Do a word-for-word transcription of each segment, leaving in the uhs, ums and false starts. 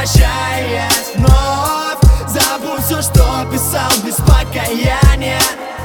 возвращаясь вновь, забудь все, что писал без покаяния.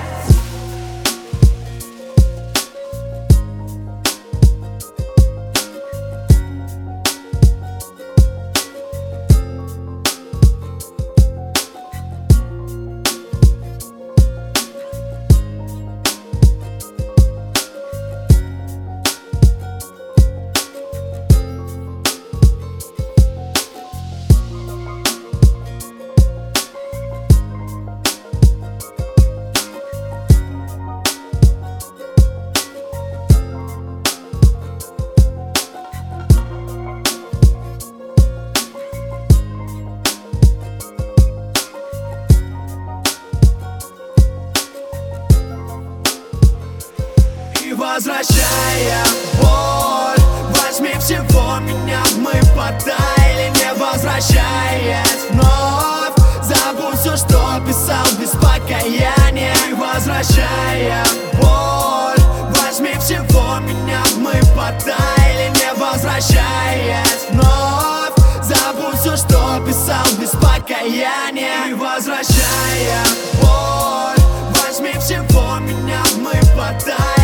Возвращая боль, возьми всего меня, мы потаяли, не возвращаясь вновь, забудь все, что писал без покаяния. И возвращая боль, возьми всего меня, мы потаяли, не возвращаясь вновь, забудь все, что писал без покаяния. И возвращая боль, возьми всего меня, мы потаяли.